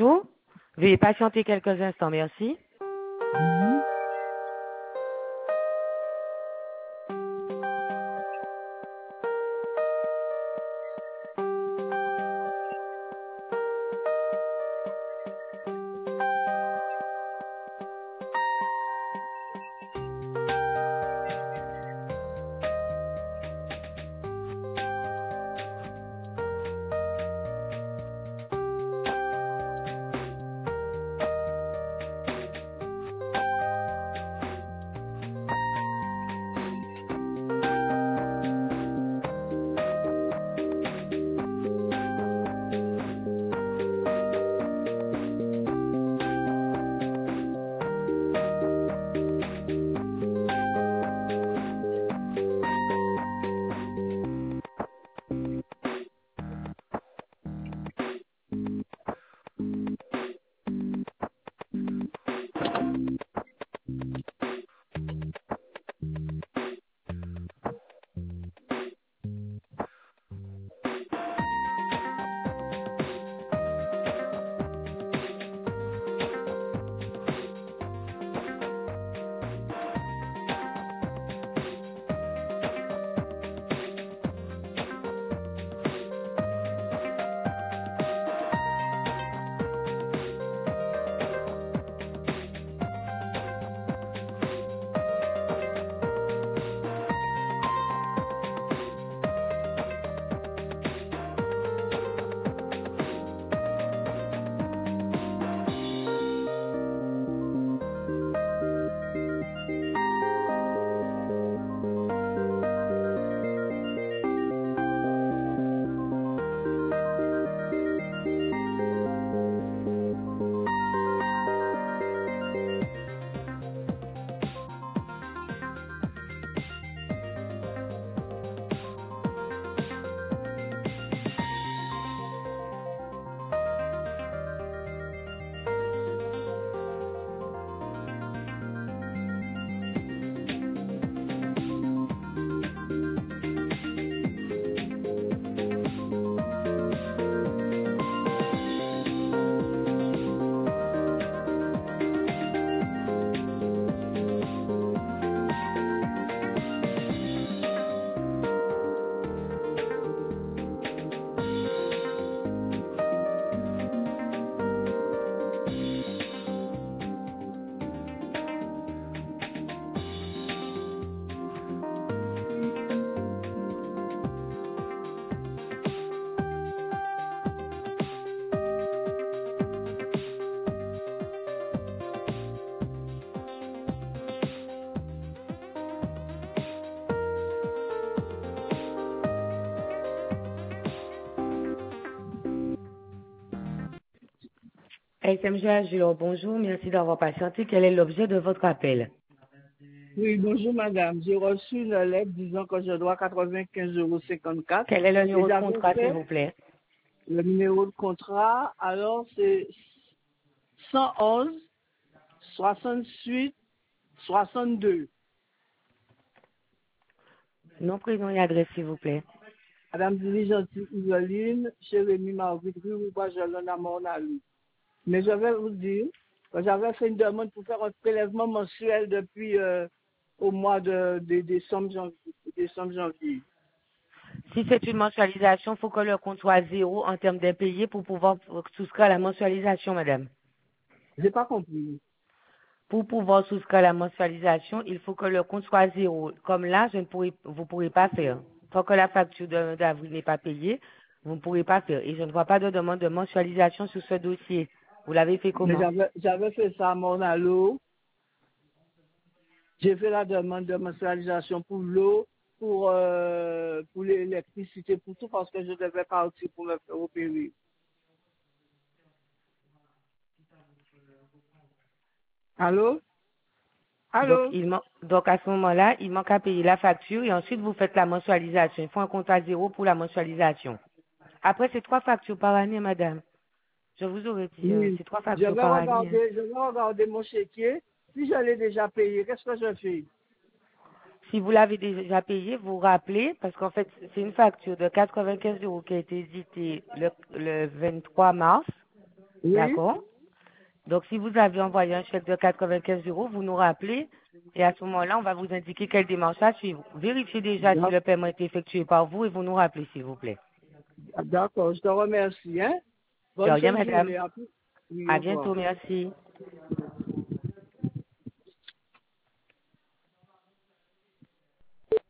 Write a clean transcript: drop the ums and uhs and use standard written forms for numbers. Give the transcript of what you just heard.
bonjour. Veuillez patienter quelques instants, merci. Mhm. SMG Agilor, bonjour, merci d'avoir patienté. Quel est l'objet de votre appel? Oui, bonjour madame. J'ai reçu une lettre disant que je dois 95,54 €. Quel est le numéro Et de j'avais contrat, s'il fait vous plaît? le numéro de contrat. Alors, c'est 111 68 62. Nom, prénom et adresse, s'il vous plaît. Madame Diligenti Isoline, chez Rémi Marguerite, rue Rouba-Jalon à Mornalou. Mais je vais vous dire que j'avais fait une demande pour faire un prélèvement mensuel depuis au mois de décembre, janvier. Si c'est une mensualisation, il faut que le compte soit zéro en termes d'impayés pour pouvoir souscrire à la mensualisation, madame. J'ai pas compris. Pour pouvoir souscrire à la mensualisation, il faut que le compte soit zéro. Comme là, vous ne pourrez pas faire. Tant que la facture d'avril n'est pas payée, vous ne pourrez pas faire. Et je ne vois pas de demande de mensualisation sur ce dossier. Vous l'avez fait Mais comment? j'avais fait ça à Mornalou. J'ai fait la demande de mensualisation pour l'eau, pour l'électricité, pour tout, parce que je devais partir pour me faire opérer. Allô? Allô? Donc à ce moment-là, il manque à payer la facture et ensuite vous faites la mensualisation. Il faut un compte à zéro pour la mensualisation. Après, c'est 3 factures par année, madame. Je vous aurais dit, Oui. c'est 3 factures par année, hein. Je vais regarder mon chéquier. Si je l'ai déjà payé, qu'est-ce que je fais? Si vous l'avez déjà payé, vous rappelez, parce qu'en fait, c'est une facture de 95 € qui a été éditée le 23 mars. Oui, D'accord? Donc, si vous avez envoyé un chèque de 95 euros, vous nous rappelez et à ce moment-là, on va vous indiquer quelle démarche à suivre. Vérifiez déjà si d'ac- le paiement est effectué par vous et vous nous rappelez, s'il vous plaît. d'accord, je te remercie. Hein? De Bonne rien, fin de madame. journée. À plus. Oui, À au revoir. bientôt, merci.